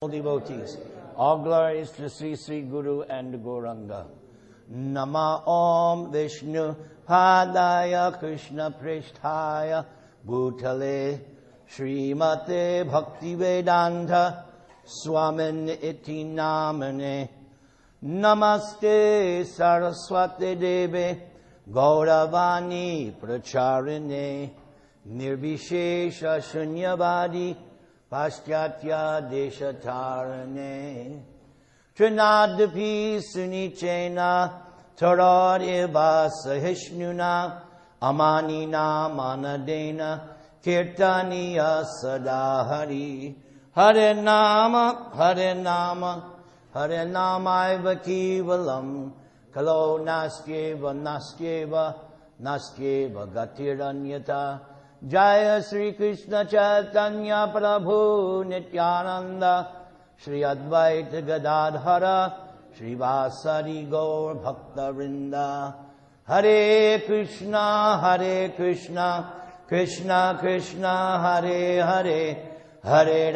Devotees. All glories to Sri Sri Guru and Gauranga. Nama Om Vishnu Padaya Krishna Pristhaya Bhutale Srimate Bhakti Vedanta Swamin Iti Namane Namaste Saraswati Deve Gauravani Pracharine Nirvishesha Shunyavadi Paschatya Deshatarane Trinadapi Sunichena Taradeva Sahishnuna Amanina Manadena Kirtaniya Sadahari Hare Nama Hare Nama Hare Namaiva Kevalam Kalo Nastyeva Nastyeva Nastyeva Gatiranyata Jaya Sri Krishna Chaitanya Prabhu Nityananda Shri Advaita Gadadhara Shri Vasari Gaur Bhakta Vrinda Hare Krishna Krishna Krishna Hare Hare Hare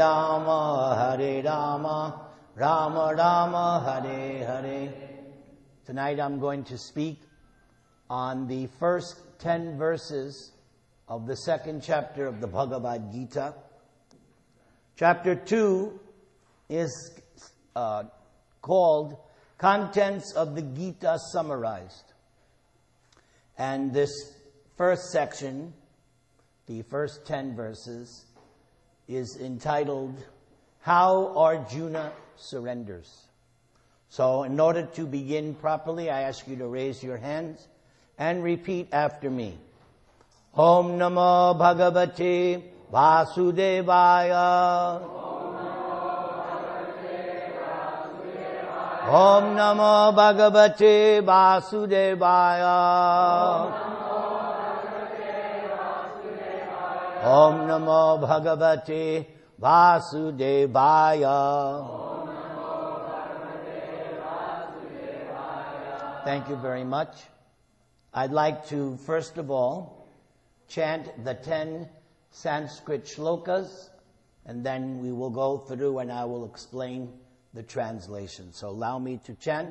Rama Rama Rama Hare Hare. Tonight I'm going to speak on the first 10 verses of the second chapter of the Bhagavad Gita. Chapter 2 is called Contents of the Gita Summarized. And this first section, the first 10 verses, is entitled How Arjuna Surrenders. So in order to begin properly, I ask you to raise your hands and repeat after me. Om Namo Bhagavate Vasudevaya. Om Namo Bhagavate Vasudevaya. Om Namo Bhagavate Vasudevaya. Thank you very much. I'd like to, first of all, chant the 10 Sanskrit shlokas, and then we will go through and I will explain the translation. So allow me to chant.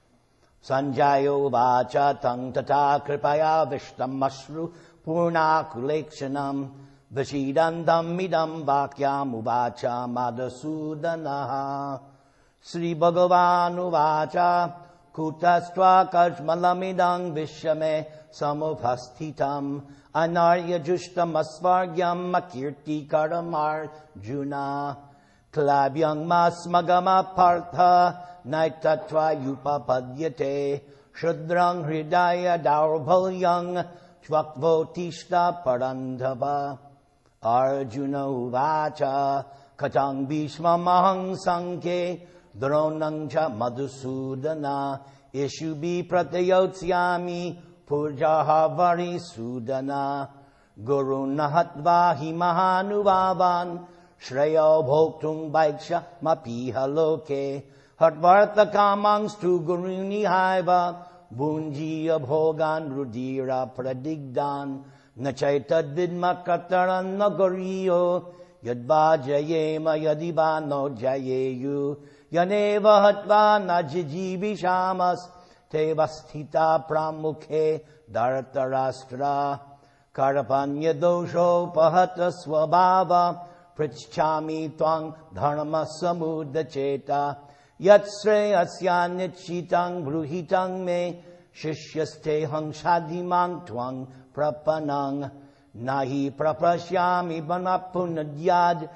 Sanjayo vacha tang tata kripaya vishtam mashru purna kulekshanam vashidandam midam vakyam uvacha madasudanaha Sri Bhagavan uvacha kutastva kajmalamidang vishyame samupasthitam Anarya Jushtam Asvargyam Makirti Karamar Juna Klabhyang Mas Magama Partha Naitatva Yupapadyate Shudrang Hridaya Daurbalyang Chvakvotishta Parandhava Arjuna Uvacha Katang Bhishma Mahang Sankhe Dronang Cha Madhusudana Ishubi Pratayotsyami Purjaha Vari Sudana Guru Nahatvahi Mahanuvavan Shreyo Bhoktung Baiksha Mapiha Loke Hatvarta Kamangs tu Guruni Haiva Bunjiya Bhogan Rudira Pradigdan Nachaitad Vidma Kataran Nagariyo Yadva Jayema Yadiba no Jayeyu Yaneva Hatva Najijibi Shamas Tevasthita pramukhe dhartarastra karapanya dosho pahata swabhava prichchami twang dharma samudacheta yatsre asya nichitang bruhitang me shishyaste hang shadimang twang prapanang nahi prapashyami banapunadyad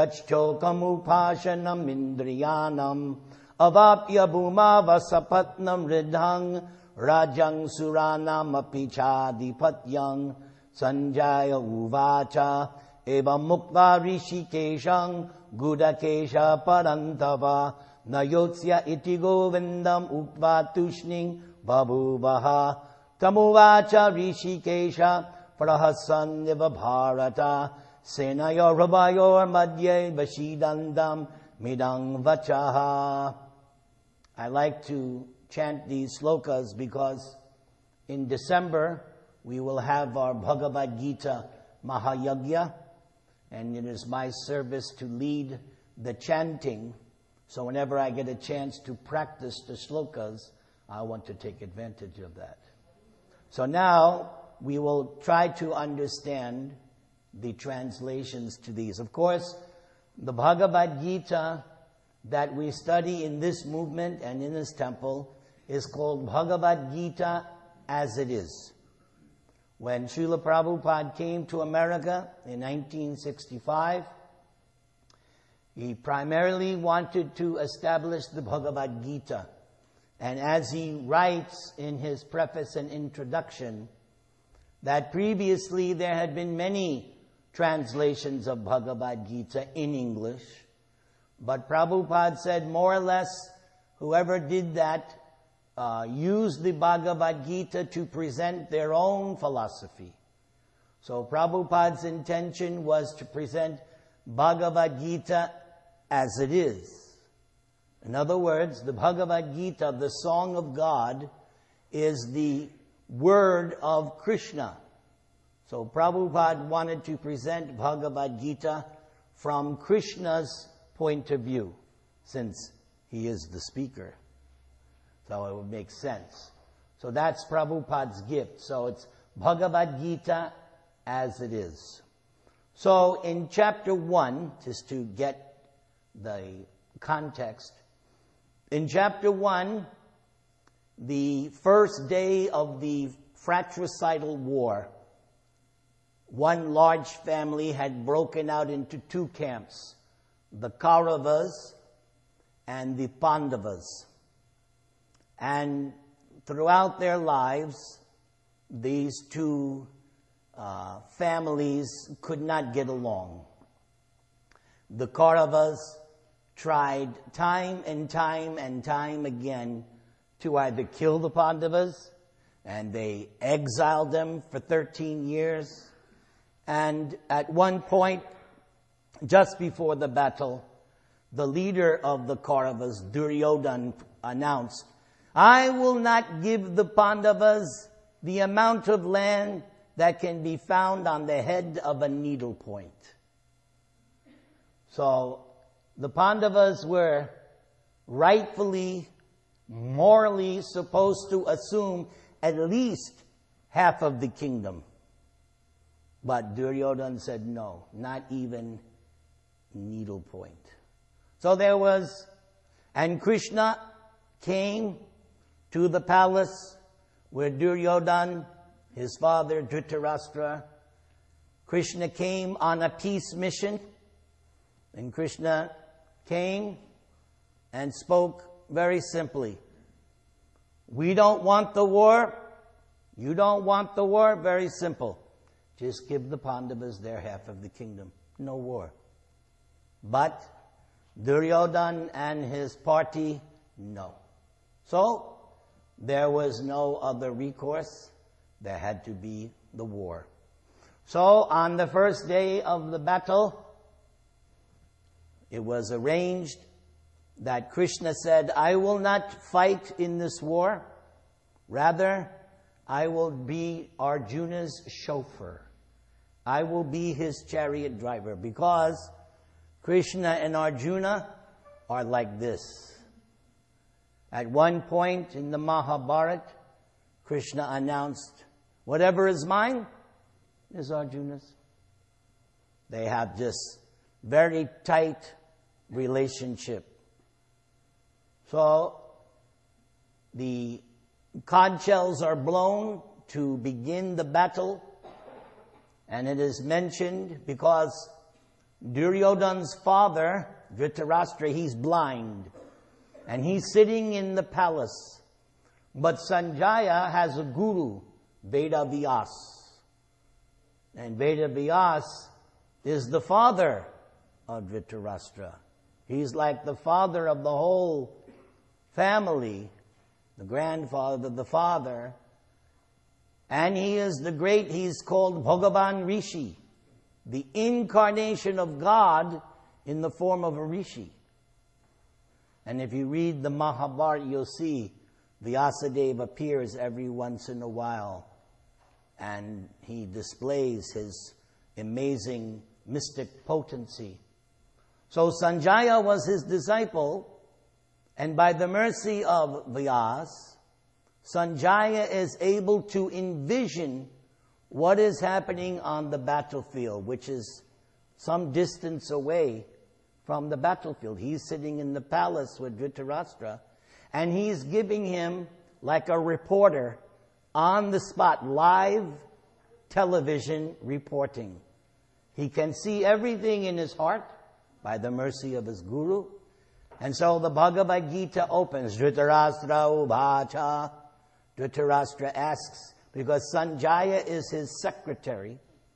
yachchokamupashanam indriyanam Avapya bhuma vasapatnam ridhang rajang suranam apichadipatyang Sanjaya uvacha eva mukva rishikeshang gudakesha parantava nayotsya iti govindam upva tushning babhuvaha tamuvacha rishikesha prahasanyava bharata senayor rabayor madhye vashidandam midang vachaha. I like to chant these slokas because in December we will have our Bhagavad Gita Mahayagya, and it is my service to lead the chanting So whenever I get a chance to practice the shlokas, I want to take advantage of that. So now we will try to understand the translations to these. Of course, the Bhagavad Gita that we study in this movement and in this temple is called Bhagavad Gita as it is. When Srila Prabhupada came to America in 1965, he primarily wanted to establish the Bhagavad Gita. And as he writes in his preface and introduction, that previously there had been many translations of Bhagavad Gita in English, but Prabhupada said more or less whoever did that used the Bhagavad Gita to present their own philosophy. So Prabhupada's intention was to present Bhagavad Gita as it is. In other words, the Bhagavad Gita, the Song of God, is the word of Krishna. So Prabhupada wanted to present Bhagavad Gita from Krishna's point of view, since he is the speaker. So it would make sense. So that's Prabhupada's gift. So it's Bhagavad Gita as it is. So in chapter 1, just to get the context, in chapter 1, the first day of the fratricidal war, one large family had broken out into two camps, the Kauravas and the Pandavas. And throughout their lives, these two families could not get along. The Kauravas tried time and time again to either kill the Pandavas, and they exiled them for 13 years. And at one point, just before the battle, the leader of the Kauravas, Duryodhana, announced, "I will not give the Pandavas the amount of land that can be found on the head of a needlepoint." So the Pandavas were rightfully, morally supposed to assume at least half of the kingdom. But Duryodhana said no, not even needlepoint. So and Krishna came to the palace where Duryodhana, his father Dhritarashtra, Krishna came on a peace mission. And Krishna came and spoke very simply. We don't want the war. You don't want the war. Very simple. Just give the Pandavas their half of the kingdom. No war. But Duryodhana and his party, no. So there was no other recourse. There had to be the war. So on the first day of the battle, it was arranged that Krishna said, "I will not fight in this war. Rather, I will be Arjuna's chauffeur. I will be his chariot driver," because Krishna and Arjuna are like this. At one point in the Mahabharata, Krishna announced, "Whatever is mine is Arjuna's." They have this very tight relationship. So the conch shells are blown to begin the battle, and it is mentioned because Duryodhana's father, Dhritarashtra, he's blind, and he's sitting in the palace. But Sanjaya has a guru, Vedavyas. And Vedavyas is the father of Dhritarashtra. He's like the father of the whole family, the grandfather of the father. And he is he's called Bhagavan Rishi, the incarnation of God in the form of a Rishi. And if you read the Mahabharata, you'll see Vyasadeva appears every once in a while, and he displays his amazing mystic potency. So Sanjaya was his disciple, And by the mercy of Vyas, Sanjaya is able to envision what is happening on the battlefield, which is some distance away from the battlefield. He's sitting in the palace with Dhritarashtra, and he's giving him, like a reporter, on the spot, live television reporting. He can see everything in his heart by the mercy of his guru. And so the Bhagavad Gita opens, Dhritarashtra Uvacha. Dhritarashtra asks, because Sanjaya is his secretary.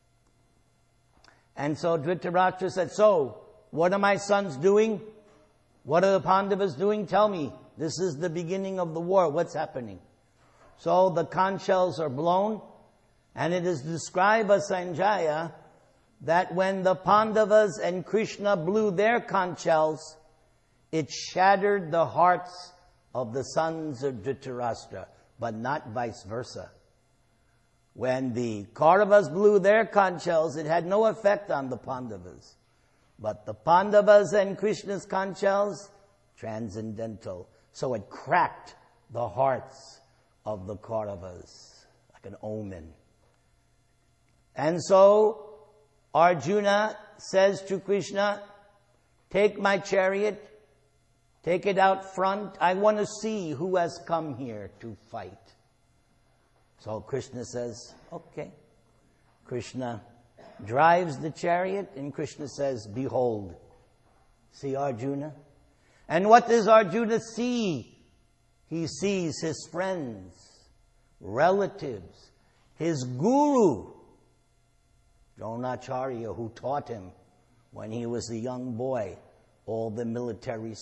And so Dhritarashtra said, so, what are my sons doing? What are the Pandavas doing? Tell me. This is the beginning of the war. What's happening? So the conch shells are blown, and it is described by Sanjaya that when the Pandavas and Krishna blew their conch shells, it shattered the hearts of the sons of Dhritarashtra, but not vice versa. When the Kauravas blew their conch shells, it had no effect on the Pandavas. But the Pandavas and Krishna's conch shells, transcendental. So it cracked the hearts of the Kauravas, like an omen. And so Arjuna says to Krishna, take my chariot, take it out front. I want to see who has come here to fight. So Krishna says, okay. Krishna drives the chariot, and Krishna says, behold, see Arjuna? And what does Arjuna see? He sees his friends, relatives, his guru, Dronacharya, who taught him when he was a young boy all the military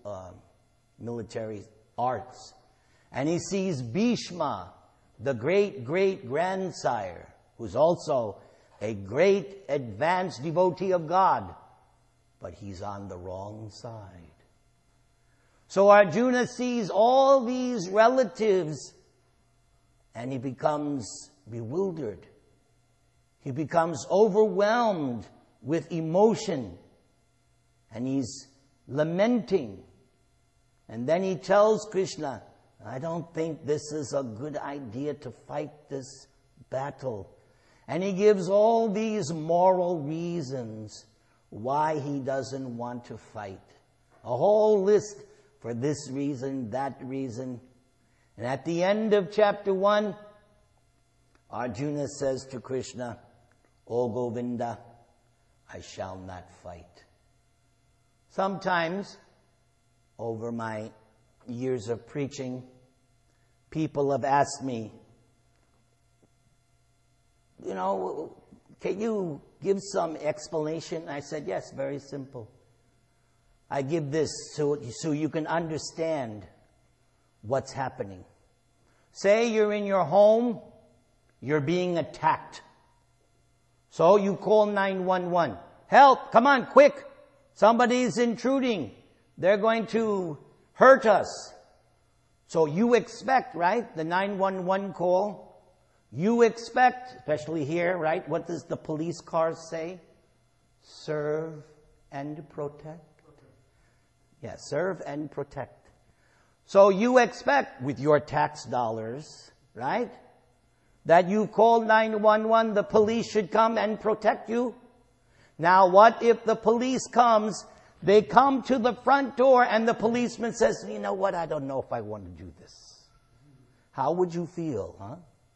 arts. And he sees Bhishma, the great-great-grandsire, who's also a great advanced devotee of God, but he's on the wrong side. So Arjuna sees all these relatives, and he becomes bewildered. He becomes overwhelmed with emotion, and he's lamenting. And then he tells Krishna, I don't think this is a good idea to fight this battle. And he gives all these moral reasons why he doesn't want to fight. A whole list for this reason, that reason. And at the end of chapter 1, Arjuna says to Krishna, O Govinda, I shall not fight. Sometimes, over my years of preaching, people have asked me, can you give some explanation? I said, yes, very simple. I give this so you can understand what's happening. Say you're in your home, you're being attacked. So you call 911. Help, come on, quick. Somebody's intruding. They're going to hurt us. So you expect, right, the 911 call. You expect, especially here, right, what does the police cars say? Serve and protect. Yeah, serve and protect. So you expect, with your tax dollars, right, that you call 911, the police should come and protect you. Now, what if the police comes, they come to the front door, and the policeman says, you know what, I don't know if I want to do this. How would you feel, huh?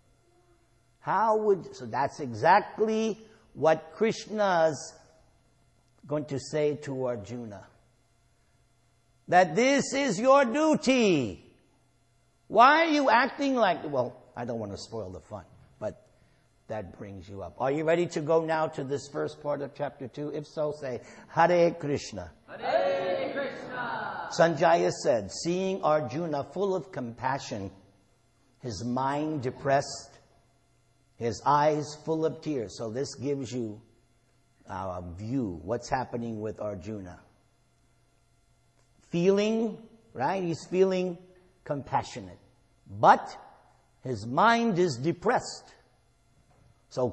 So that's exactly what Krishna's going to say to Arjuna. That this is your duty. Why are you acting like, well, I don't want to spoil the fun, but that brings you up. Are you ready to go now to this first part of chapter 2? If so, say, Hare Krishna. Hare Krishna. Sanjaya said, seeing Arjuna full of compassion, his mind depressed, his eyes full of tears. So this gives you a view, what's happening with Arjuna. Feeling, right? He's feeling compassionate. But his mind is depressed. So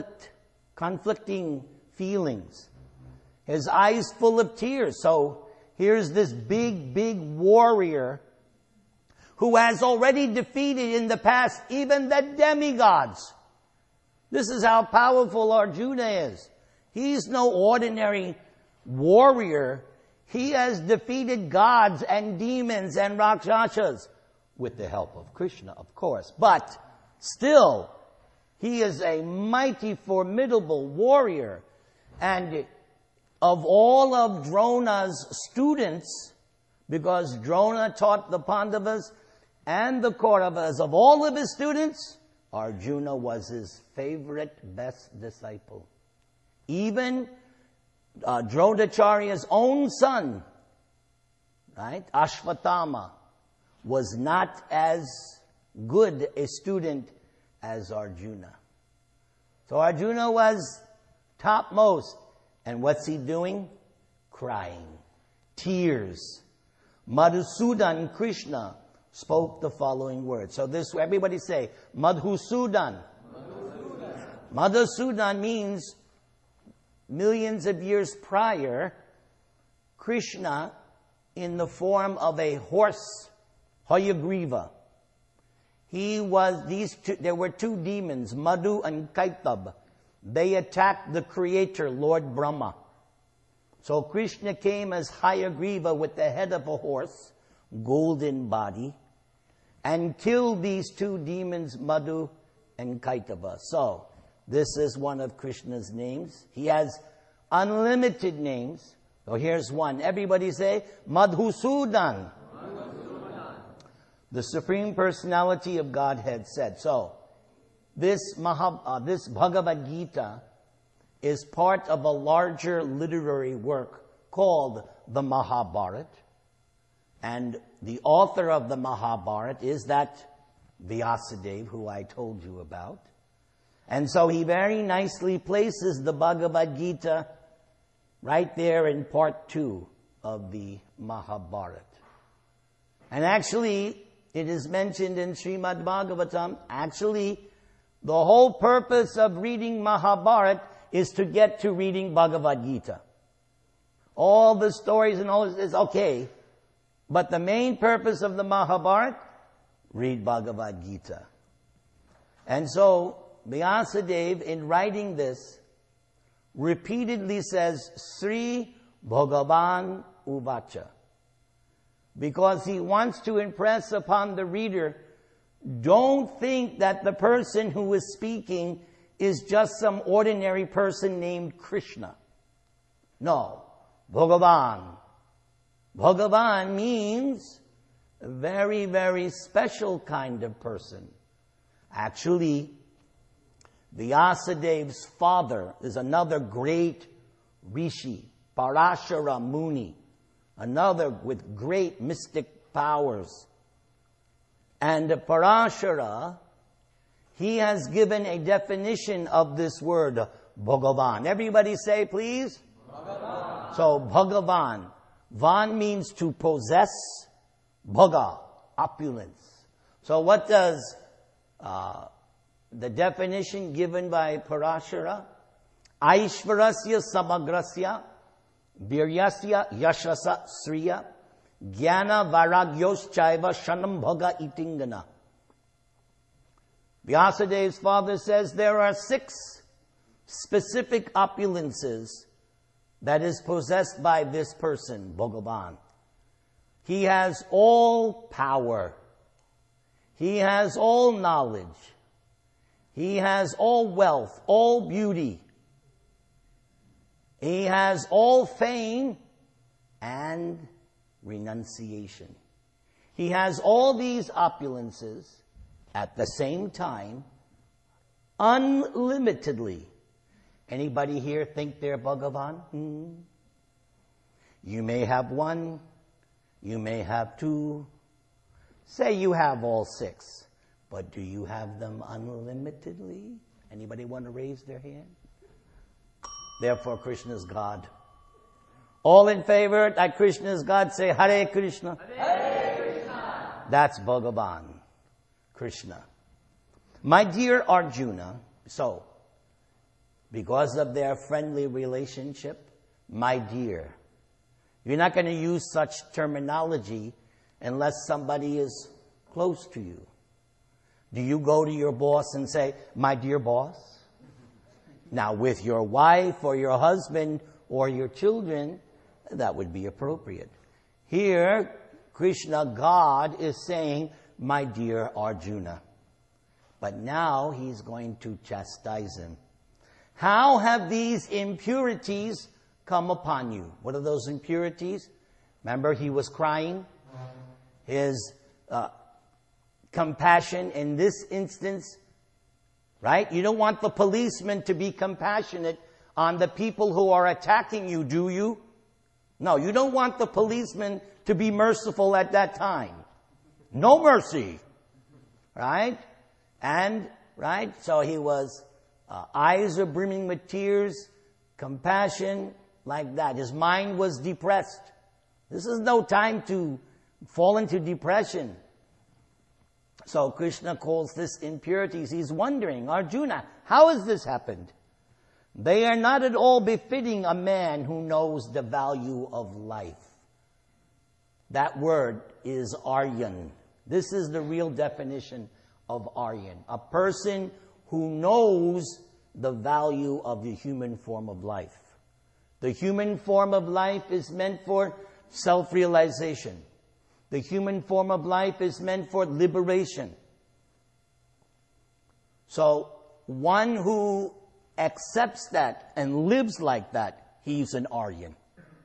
conflicting feelings. His eyes full of tears. So here's this big warrior who has already defeated in the past even the demigods. This is how powerful Arjuna is. He's no ordinary warrior. He has defeated gods and demons and rakshasas with the help of Krishna, of course. But still, he is a mighty, formidable warrior. And of all of Drona's students, because Drona taught the Pandavas and the Kauravas, of all of his students, Arjuna was his favorite, best disciple. Even Dronacharya's own son, right, Ashvatthama, was not as good a student as Arjuna. So Arjuna was topmost. And what's he doing? Crying. Tears. Madhusudan, Krishna, spoke the following words. So this, everybody say, Madhusudan. Madhusudan means millions of years prior, Krishna, in the form of a horse, Hayagriva. There were two demons, Madhu and Kaitab. They attacked the creator, Lord Brahma. So Krishna came as Hayagriva with the head of a horse, golden body, and killed these two demons, Madhu and Kaitava. So, this is one of Krishna's names. He has unlimited names. So here's one. Everybody say, Madhusudan. The Supreme Personality of Godhead said. So, this Bhagavad Gita is part of a larger literary work called the Mahabharata. And the author of the Mahabharata is that Vyasadeva who I told you about. And so he very nicely places the Bhagavad Gita right there in part 2 of the Mahabharata. And actually, it is mentioned in Srimad Bhagavatam, actually, the whole purpose of reading Mahabharata is to get to reading Bhagavad Gita. All the stories and all this is okay. But the main purpose of the Mahabharata, read Bhagavad Gita. And so, Vyasadeva, in writing this, repeatedly says, Sri Bhagavan Uvacha. Because he wants to impress upon the reader, don't think that the person who is speaking is just some ordinary person named Krishna. No. Bhagavan. Bhagavan means a very, very special kind of person. Actually, Vyasadeva's father is another great rishi, Parashara Muni, another with great mystic powers. And Parashara, he has given a definition of this word, Bhagavan. Everybody say, please. Bhagavan. So, Bhagavan. Van means to possess. Bhaga, opulence. So what does the definition given by Parashara? Aishvarasya samagrasya, viryasya yashasa sriya, jnana varagyos chaiva shanam bhaga itingana. Vyasadeva's father says there are 6 specific opulences that is possessed by this person, Bhagavan. He has all power. He has all knowledge. He has all wealth, all beauty. He has all fame and renunciation. He has all these opulences at the same time, unlimitedly. Anybody here think they're Bhagavan? You may have 1. You may have 2. Say you have all 6. But do you have them unlimitedly? Anybody want to raise their hand? Therefore, Krishna is God. All in favor that Krishna is God, say Hare Krishna. Hare Krishna. That's Bhagavan, Krishna. My dear Arjuna, so, because of their friendly relationship, my dear, You're not going to use such terminology unless somebody is close to you. Do you go to your boss and say, my dear boss? Now, with your wife or your husband or your children, that would be appropriate. Here, Krishna, God, is saying, my dear Arjuna. But now he's going to chastise him. How have these impurities come upon you? What are those impurities? Remember, he was crying. His compassion in this instance, right? You don't want the policeman to be compassionate on the people who are attacking you, do you? No, you don't want the policeman to be merciful at that time. No mercy. Right? And, right? So he was, eyes are brimming with tears, compassion, like that. His mind was depressed. This is no time to fall into depression. So Krishna calls this impurities. He's wondering, Arjuna, how has this happened? They are not at all befitting a man who knows the value of life. That word is Aryan. This is the real definition of Aryan. A person who knows the value of the human form of life. The human form of life is meant for self-realization. The human form of life is meant for liberation. So, one who accepts that and lives like that, he's an Aryan.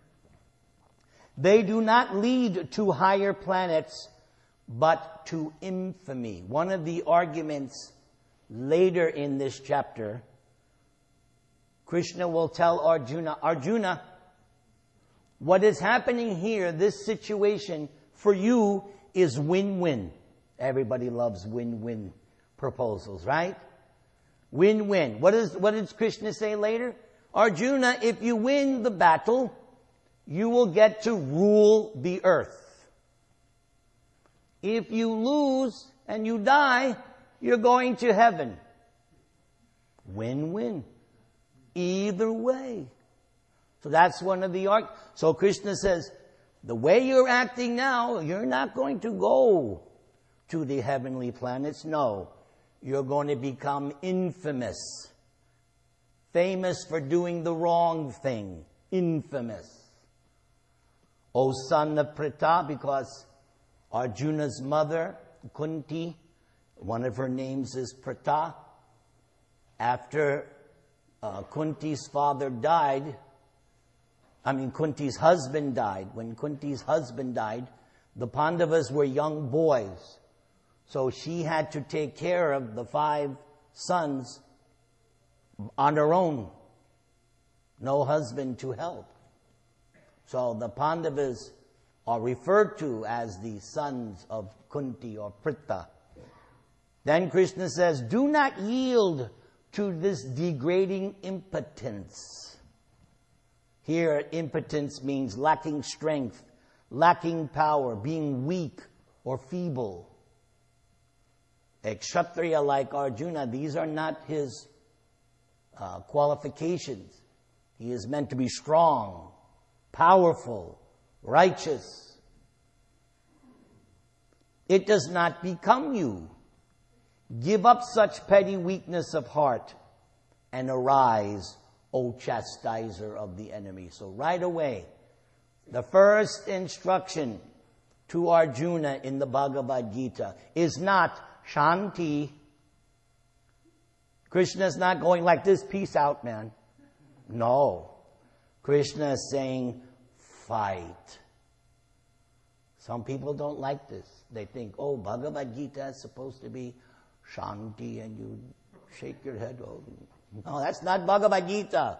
They do not lead to higher planets, but to infamy. One of the arguments later in this chapter, Krishna will tell Arjuna, Arjuna, what is happening here, this situation for you is win-win. Everybody loves win-win proposals, right? Win-win. What does Krishna say later? Arjuna, if you win the battle, you will get to rule the earth. If you lose and you die, you're going to heaven. Win-win. Either way. So that's one of the arguments. So Krishna says, the way you're acting now, you're not going to go to the heavenly planets. No. You're going to become infamous. Famous for doing the wrong thing. Infamous. O son of Pritha, because Arjuna's mother, Kunti, one of her names is Pritha. After Kunti's father died, Kunti's husband died. When Kunti's husband died, the Pandavas were young boys. So she had to take care of the 5 sons on her own. No husband to help. So the Pandavas are referred to as the sons of Kunti or Pritha. Then Krishna says, do not yield to this degrading impotence. Here, impotence means lacking strength, lacking power, being weak or feeble. A Kshatriya like Arjuna, these are not his qualifications. He is meant to be strong, powerful, righteous. It does not become you. Give up such petty weakness of heart and arise, O chastiser of the enemy. So right away, the first instruction to Arjuna in the Bhagavad Gita is not Shanti. Krishna's not going like this, peace out, man. No. Krishna is saying, fight. Some people don't like this. They think, oh, Bhagavad Gita is supposed to be Shanti, and you shake your head. Oh, no, that's not Bhagavad Gita.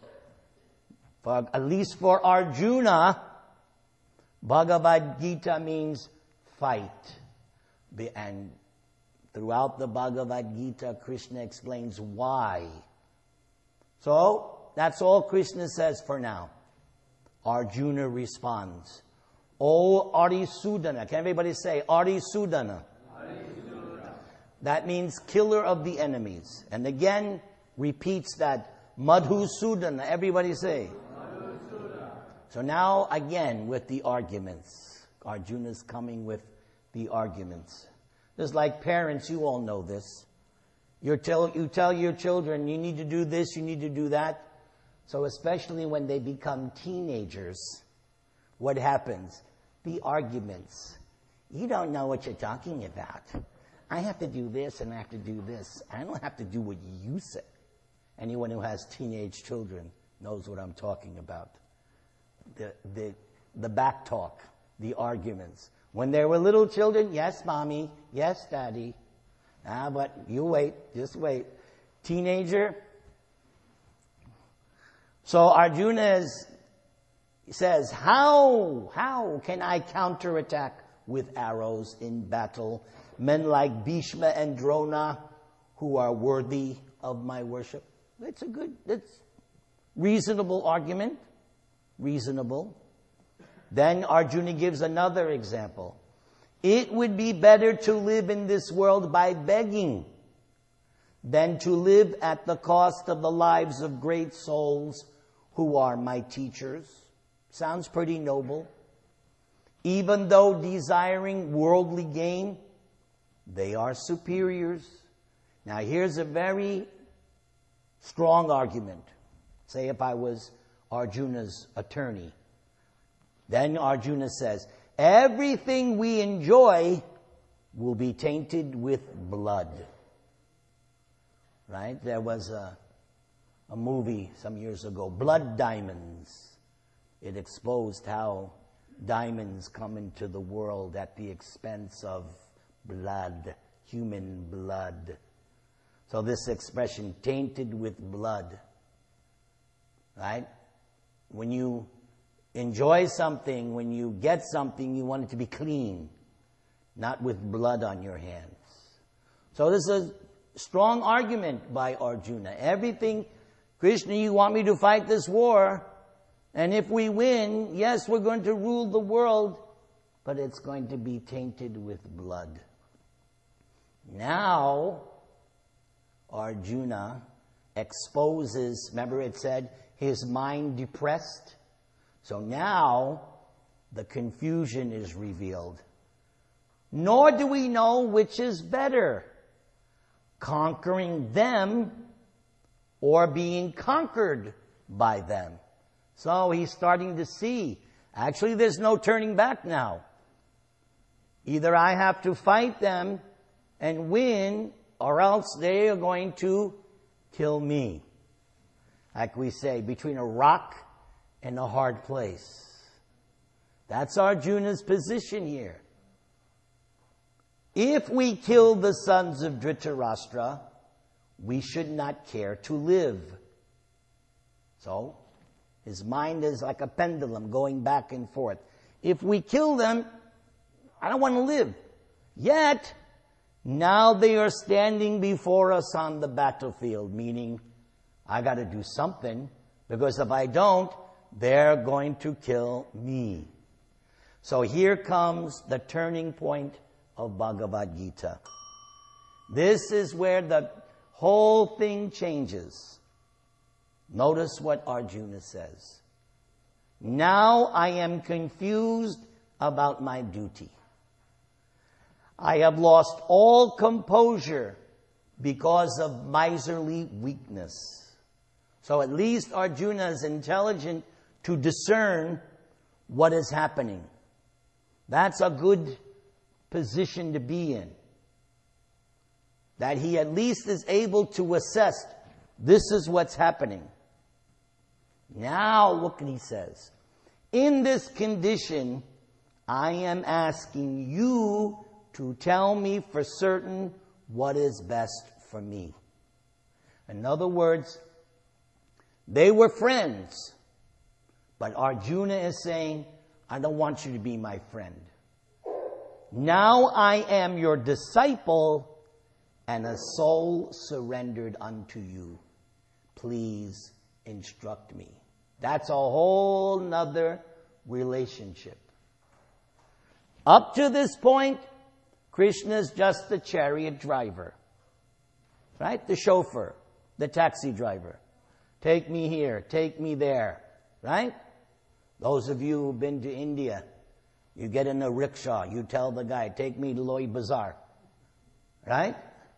At least for Arjuna, Bhagavad Gita means fight. And throughout the Bhagavad Gita, Krishna explains why. So, that's all Krishna says for now. Arjuna responds, O Arisudana. Can everybody say Arisudana? That means killer of the enemies. And again, repeats that Madhusudana. Everybody say. Madhusudana. So now again with the arguments. Arjuna's coming with the arguments. Just like parents, you all know this. You tell your children, you need to do this, you need to do that. So especially when they become teenagers, what happens? The arguments. You don't know what you're talking about. I have to do this and I have to do this. I don't have to do what you say. Anyone who has teenage children knows what I'm talking about. The back talk, the arguments. When they were little children, yes, mommy, yes, daddy. But you wait, just wait. Teenager. So Arjuna says, how can I counterattack with arrows in battle men like Bhishma and Drona who are worthy of my worship? That's reasonable argument. Reasonable. Then Arjuna gives another example. It would be better to live in this world by begging than to live at the cost of the lives of great souls who are my teachers. Sounds pretty noble. Even though desiring worldly gain, they are superiors. Now here's a very strong argument. Say if I was Arjuna's attorney. Then Arjuna says, everything we enjoy will be tainted with blood. Right? There was a movie some years ago, Blood Diamonds. It exposed how diamonds come into the world at the expense of blood, human blood. So this expression, tainted with blood, right? When you enjoy something, when you get something, you want it to be clean, not with blood on your hands. So this is a strong argument by Arjuna. Everything, Krishna, you want me to fight this war, and if we win, yes, we're going to rule the world, but it's going to be tainted with blood. Now, Arjuna exposes, remember it said, his mind depressed. So now, the confusion is revealed. Nor do we know which is better, conquering them or being conquered by them. So he's starting to see, actually there's no turning back now. Either I have to fight them and win, or else they are going to kill me. Like we say, between a rock and a hard place. That's Arjuna's position here. If we kill the sons of Dhritarashtra, we should not care to live. So, his mind is like a pendulum going back and forth. If we kill them, I don't want to live. Yet, now they are standing before us on the battlefield, meaning I got to do something, because if I don't, they're going to kill me. So here comes the turning point of Bhagavad Gita. This is where the whole thing changes. Notice what Arjuna says. Now I am confused about my duty. I have lost all composure because of miserly weakness. So at least Arjuna is intelligent to discern what is happening. That's a good position to be in. That he at least is able to assess, this is what's happening. Now look what he says. In this condition, I am asking you to tell me for certain what is best for me. In other words, they were friends. But Arjuna is saying, I don't want you to be my friend. Now I am your disciple and a soul surrendered unto you. Please instruct me. That's a whole nother relationship. Up to this point, Krishna's just the chariot driver. Right? The chauffeur, the taxi driver. Take me here, take me there. Right? Those of you who've been to India, you get in a rickshaw, you tell the guy, take me to Loi Bazaar. Right?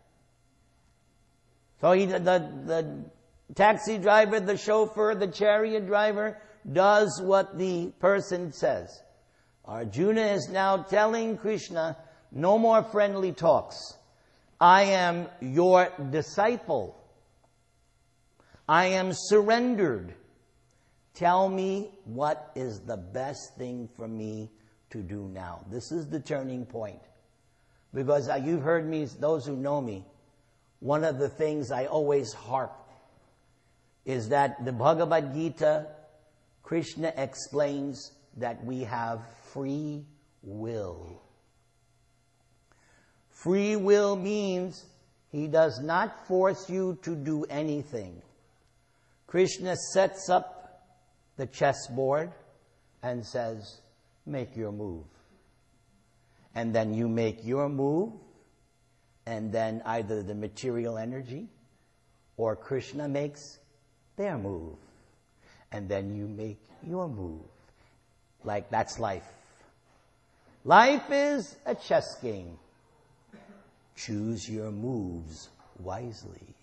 So the taxi driver, the chauffeur, the chariot driver does what the person says. Arjuna is now telling Krishna, no more friendly talks. I am your disciple. I am surrendered. Tell me what is the best thing for me to do now. This is the turning point. Because you've heard me, those who know me, one of the things I always harp is that the Bhagavad Gita, Krishna explains that we have free will. Free will means he does not force you to do anything. Krishna sets up the chessboard and says, make your move. And then you make your move, and then either the material energy or Krishna makes their move. And then you make your move. Like, that's life. Life is a chess game. Choose your moves wisely.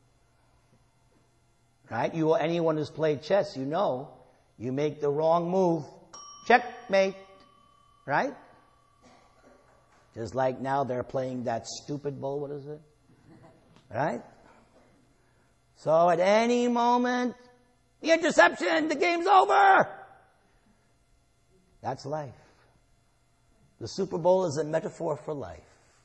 Right? Anyone who's played chess, you know, you make the wrong move, checkmate. Right? Just like now they're playing that stupid bull, what is it? Right? So at any moment, the interception, the game's over. That's life. The Super Bowl is a metaphor for life.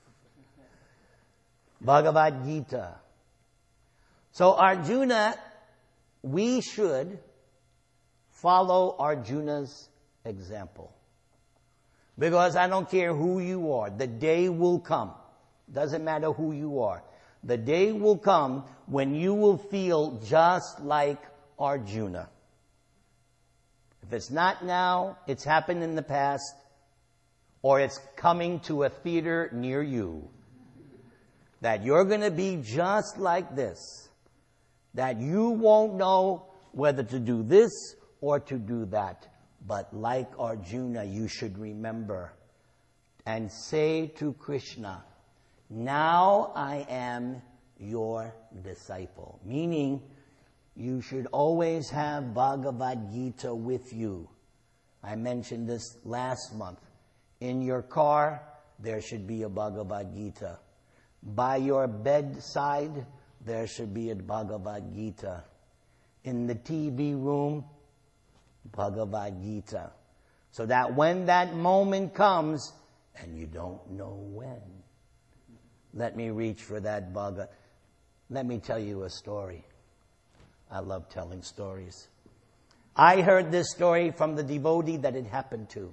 Bhagavad Gita. So Arjuna, we should follow Arjuna's example. Because I don't care who you are, the day will come. Doesn't matter who you are. The day will come when you will feel just like Arjuna. If it's not now, it's happened in the past, or it's coming to a theater near you. That you're going to be just like this. That you won't know whether to do this or to do that. But like Arjuna, you should remember and say to Krishna, now I am your disciple. Meaning, you should always have Bhagavad Gita with you. I mentioned this last month. In your car, there should be a Bhagavad Gita. By your bedside, there should be a Bhagavad Gita. In the TV room, Bhagavad Gita. So that when that moment comes, and you don't know when, let me reach for that Bhagavad. Let me tell you a story. I love telling stories. I heard this story from the devotee that it happened to.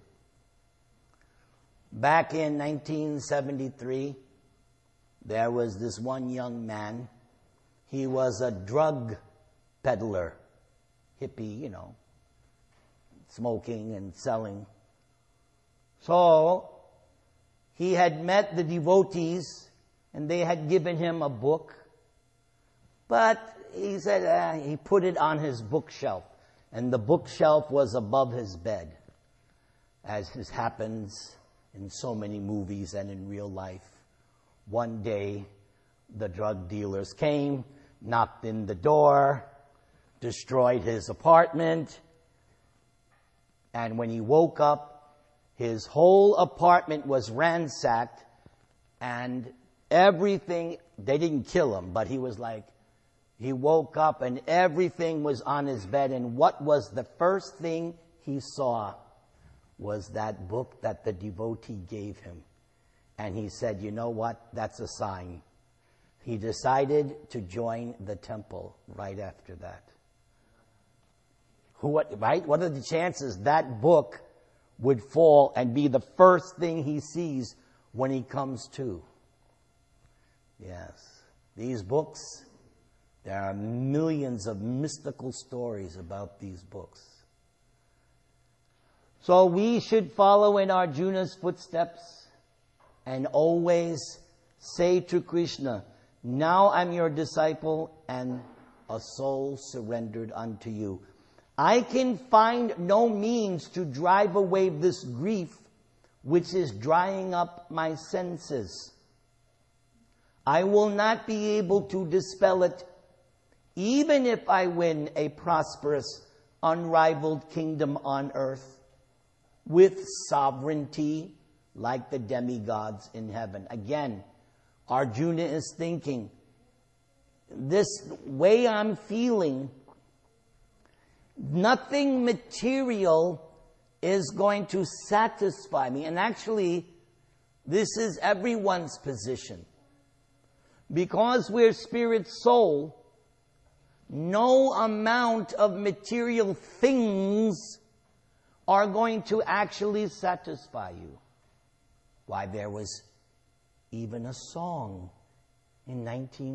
Back in 1973, there was this one young man. He was a drug peddler, hippie, you know, smoking and selling. So, he had met the devotees, and they had given him a book. But he said he put it on his bookshelf, and the bookshelf was above his bed, as this happens in so many movies and in real life. One day, the drug dealers came, knocked in the door, destroyed his apartment, and when he woke up, his whole apartment was ransacked, and everything, they didn't kill him, but he was like, he woke up and everything was on his bed, and what was the first thing he saw was that book that the devotee gave him. And he said, you know what? That's a sign. He decided to join the temple right after that. Right? What are the chances that book would fall and be the first thing he sees when he comes to? Yes. These books, there are millions of mystical stories about these books. So we should follow in Arjuna's footsteps and always say to Krishna, now I'm your disciple and a soul surrendered unto you. I can find no means to drive away this grief which is drying up my senses. I will not be able to dispel it, even if I win a prosperous, unrivaled kingdom on earth with sovereignty like the demigods in heaven. Again, Arjuna is thinking, this way I'm feeling, nothing material is going to satisfy me. And actually, this is everyone's position. Because we're spirit soul, no amount of material things are going to actually satisfy you. Why, there was even a song in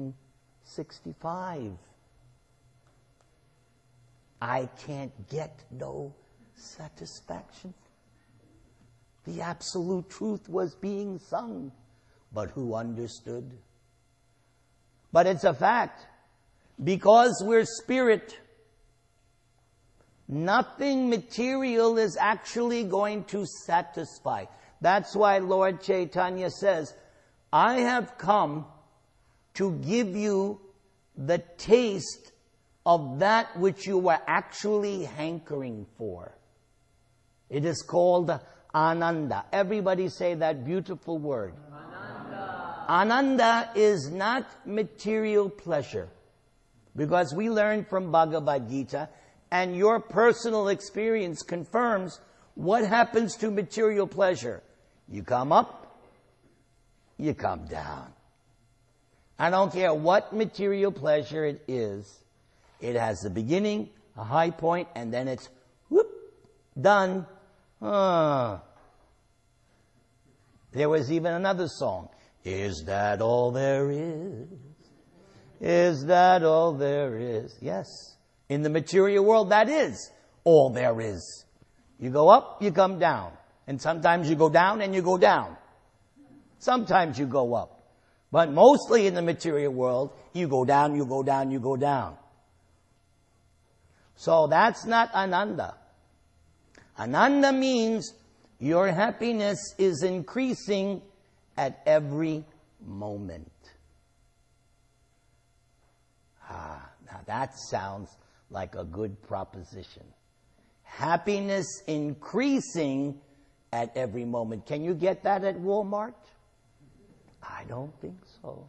1965. I can't get no satisfaction. The absolute truth was being sung, but who understood? But it's a fact. Because we're spirit, nothing material is actually going to satisfy. That's why Lord Chaitanya says, I have come to give you the taste of that which you were actually hankering for. It is called Ananda. Everybody say that beautiful word. Ananda. Ananda is not material pleasure. Because we learn from Bhagavad Gita, and your personal experience confirms what happens to material pleasure. You come up, you come down. I don't care what material pleasure it is. It has a beginning, a high point, and then it's whoop, done. There was even another song. Is that all there is? Is that all there is? Yes. In the material world, that is all there is. You go up, you come down. And sometimes you go down and you go down. Sometimes you go up. But mostly in the material world, you go down, you go down, you go down. So that's not Ananda. Ananda means your happiness is increasing at every moment. Now that sounds like a good proposition. Happiness increasing at every moment. Can you get that at Walmart? I don't think so.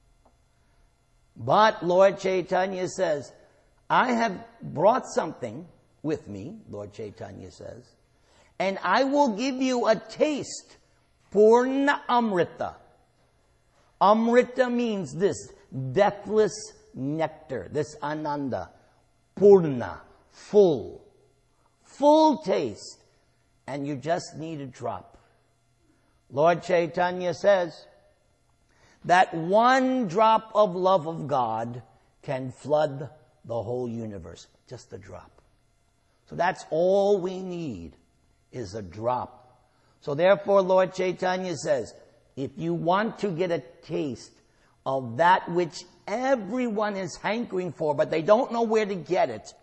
But Lord Chaitanya says, I have brought something with me, Lord Chaitanya says, and I will give you a taste, Purna Amrita. Amrita means this, deathless nectar, this Ananda. Purna, full taste. And you just need a drop. Lord Chaitanya says that one drop of love of God can flood the whole universe. Just a drop. So that's all we need, is a drop. So therefore, Lord Chaitanya says, if you want to get a taste of that which everyone is hankering for, but they don't know where to get it,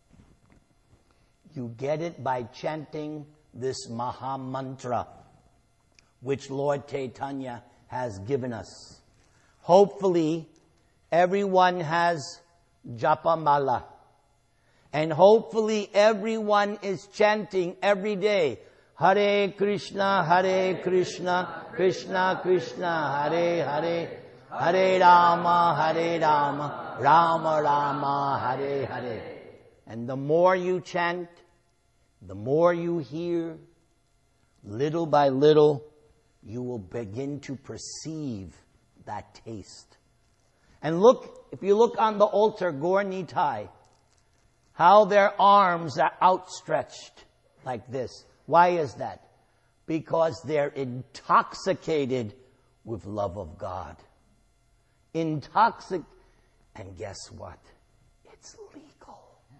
you get it by chanting this Maha Mantra, which Lord Chaitanya has given us. Hopefully, everyone has Japa Mala. And hopefully everyone is chanting every day, Hare Krishna, Krishna Krishna, Hare Hare, Hare Rama, Rama Rama, Hare Hare. And the more you chant, the more you hear, little by little, you will begin to perceive that taste. And look, if you look on the altar, Gaur Nitai, how their arms are outstretched like this. Why is that? Because they're intoxicated with love of God. And guess what? It's legal.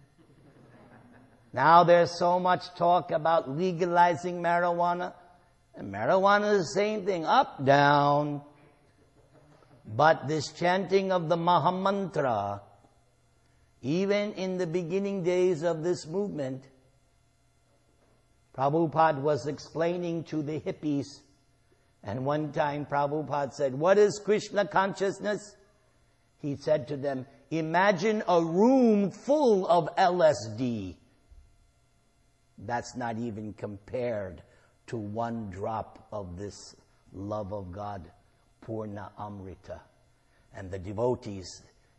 Now there's so much talk about legalizing marijuana. And marijuana is the same thing, up, down. But this chanting of the Mahamantra Even in the beginning days of this movement, Prabhupada was explaining to the hippies, and one time Prabhupada said, "What is Krishna consciousness?" He said to them, "Imagine a room full of LSD. That's not even compared to one drop of this love of God, Purna Amrita." And the devotees,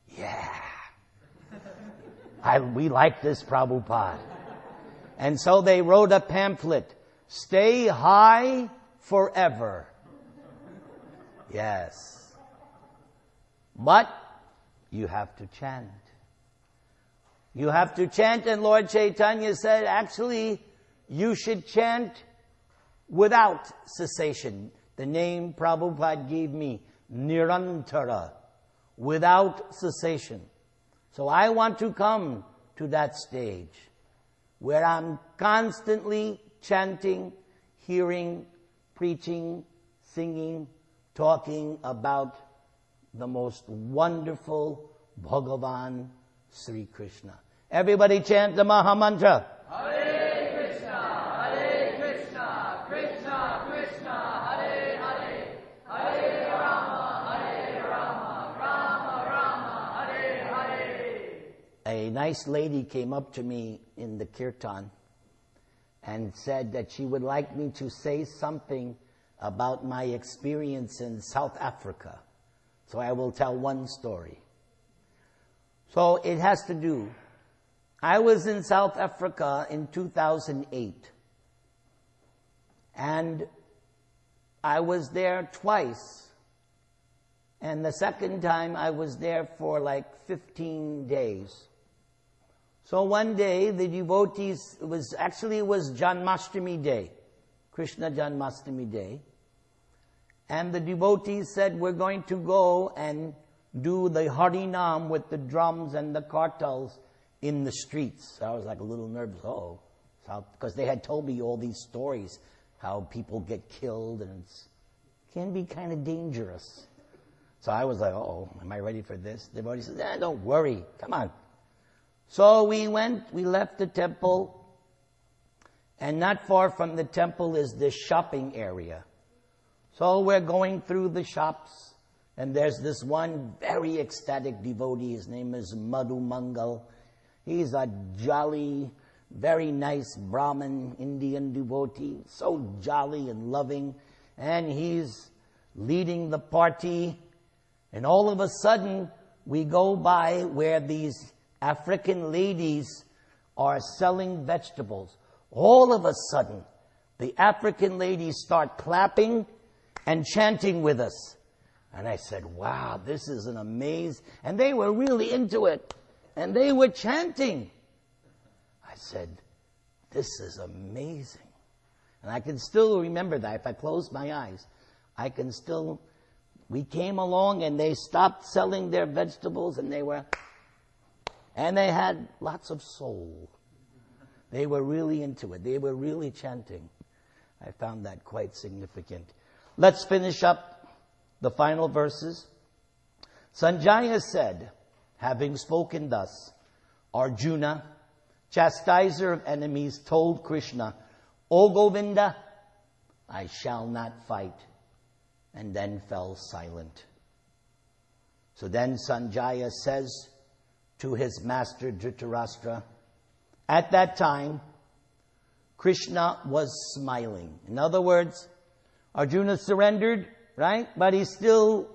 we like this Prabhupada. And so they wrote a pamphlet, "Stay high forever." Yes. But you have to chant. You have to chant, and Lord Chaitanya said, actually, you should chant without cessation. The name Prabhupada gave me, Nirantara, without cessation. So I want to come to that stage where I'm constantly chanting, hearing, preaching, singing, talking about the most wonderful Bhagavan Sri Krishna. Everybody chant the Maha Mantra. Hare Krishna, Krishna Krishna, Hare Hare, Hare Rama, Rama Rama, Hare Hare. A nice lady came up to me in the kirtan and said that she would like me to say something about my experience in South Africa. So I will tell one story. So it has to do, I was in South Africa in 2008. And I was there twice. And the second time I was there for like 15 days. So one day the devotees, it was Janmashtami Day, Krishna Janmashtami Day. And the devotees said, we're going to go and do the Harinam with the drums and the kartals in the streets. So I was like a little nervous, because they had told me all these stories, how people get killed and it can be kind of dangerous. So I was like, am I ready for this? The devotee said, don't worry, come on. So we left the temple, and not far from the temple is this shopping area. So we're going through the shops, and there's this one very ecstatic devotee. His name is Madhu Mangal. He's a jolly, very nice Brahmin Indian devotee, so jolly and loving, and he's leading the party. And all of a sudden, we go by where these African ladies are selling vegetables. All of a sudden, the African ladies start clapping and chanting with us. And I said, wow, this is an amazing... And they were really into it. And they were chanting. I said, this is amazing. And I can still remember that. If I close my eyes, I can still... We came along and they stopped selling their vegetables and they had lots of soul. They were really into it. They were really chanting. I found that quite significant. Let's finish up the final verses. Sanjaya said, having spoken thus, Arjuna, chastiser of enemies, told Krishna, O Govinda, I shall not fight, and then fell silent. So then Sanjaya says to his master Dhritarashtra, at that time, Krishna was smiling. In other words, Arjuna surrendered, right? But he's still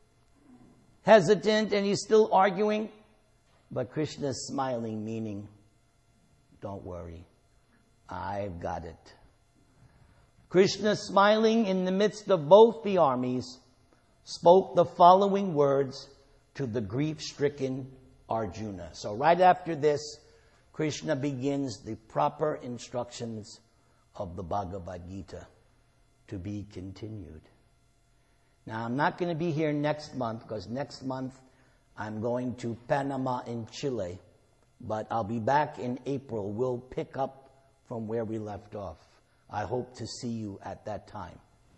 hesitant and he's still arguing. But Krishna's smiling, meaning, don't worry, I've got it. Krishna, smiling in the midst of both the armies, spoke the following words to the grief-stricken Arjuna. So right after this, Krishna begins the proper instructions of the Bhagavad Gita, to be continued. Now, I'm not going to be here next month, because next month I'm going to Panama in Chile, but I'll be back in April. We'll pick up from where we left off. I hope to see you at that time.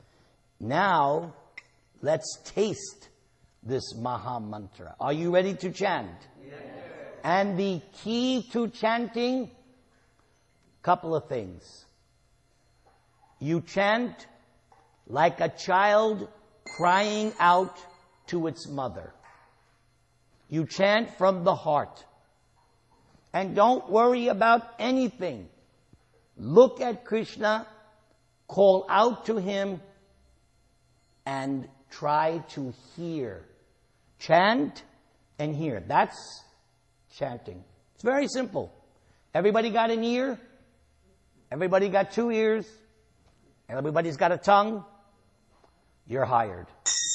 Now, let's taste this Maha Mantra. Are you ready to chant? Yes. And the key to chanting, couple of things. You chant like a child crying out to its mother. You chant from the heart. And don't worry about anything. Look at Krishna, call out to Him, and try to hear. Chant and hear. That's chanting. It's very simple. Everybody got an ear? Everybody got 2 ears? Everybody's got a tongue? You're hired.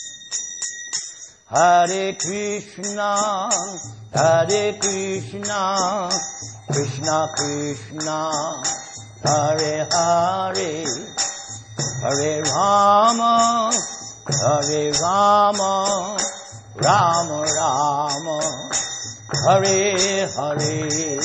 Hare Krishna, Hare Krishna, Krishna Krishna, Hare Hare, Hare Rama, Hare Rama, Rama Rama, Hare Hare.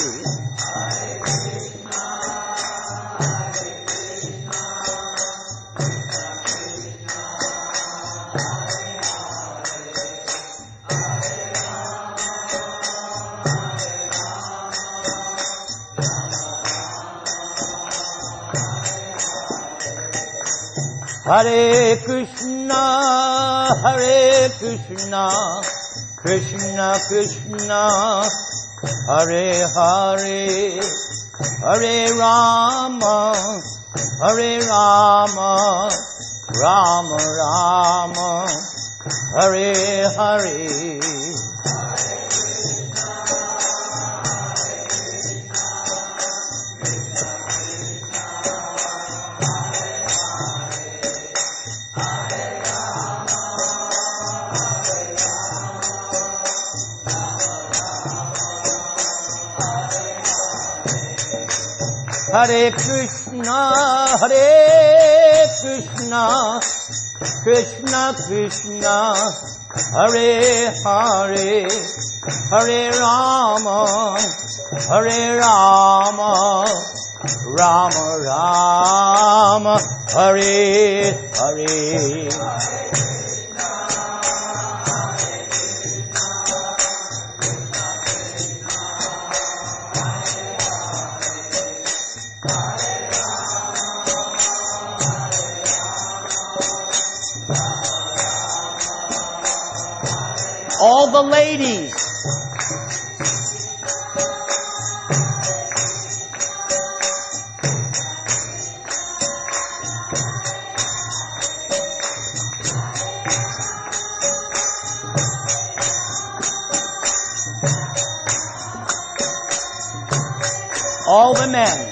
Hare Krishna, Hare Krishna, Krishna Krishna, Hare Hare, Hare Rama, Hare Rama, Rama Rama, Hare Hare. Hare Krishna, Hare Krishna, Krishna Krishna, Hare Hare, Hare Rama, Hare Rama, Rama Rama, Hare Hare. All the ladies. All the men.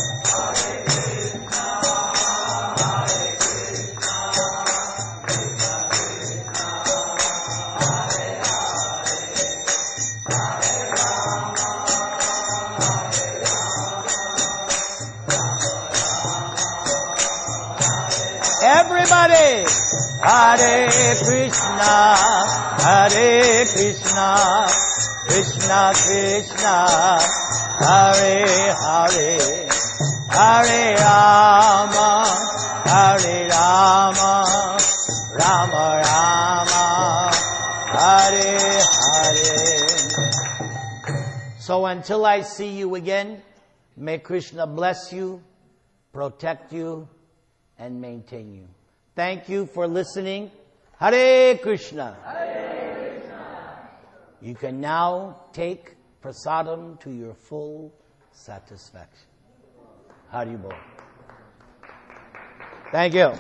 Everybody, Hare Krishna, Hare Krishna, Krishna Krishna, Hare Hare, Hare Rama, Hare Rama, Rama Rama, Hare Hare. So until I see you again, may Krishna bless you, protect you, and maintain you. Thank you for listening. Hare Krishna. Hare Krishna. You can now take prasadam to your full satisfaction. Haribol. Thank you.